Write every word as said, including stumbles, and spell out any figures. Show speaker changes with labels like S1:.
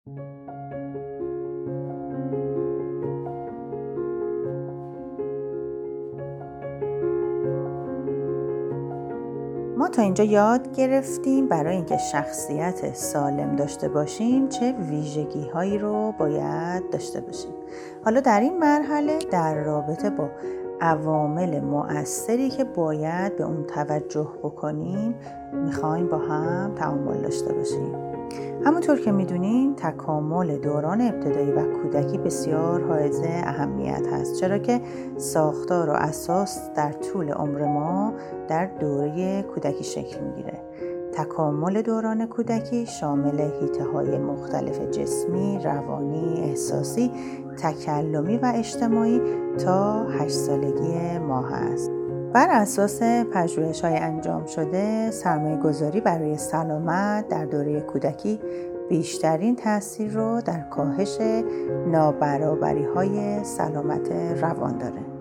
S1: ما تا اینجا یاد گرفتیم برای اینکه شخصیت سالم داشته باشیم چه ویژگی هایی رو باید داشته باشیم. حالا در این مرحله در رابطه با عوامل مؤثری که باید به اون توجه بکنیم میخوایم با هم تعامل داشته باشیم. همونطور که میدونین تکامل دوران ابتدایی و کودکی بسیار حائز اهمیت هست، چرا که ساختار و اساس در طول عمر ما در دوره کودکی شکل میگیره. تکامل دوران کودکی شامل حیطه‌های مختلف جسمی، روانی، احساسی، تکلمی و اجتماعی تا هشت سالگی ما هست. بر اساس پژوهش‌های انجام شده، سرمایه‌گذاری برای سلامت در دوره کودکی بیشترین تاثیر رو در کاهش نابرابری‌های سلامت روان داره.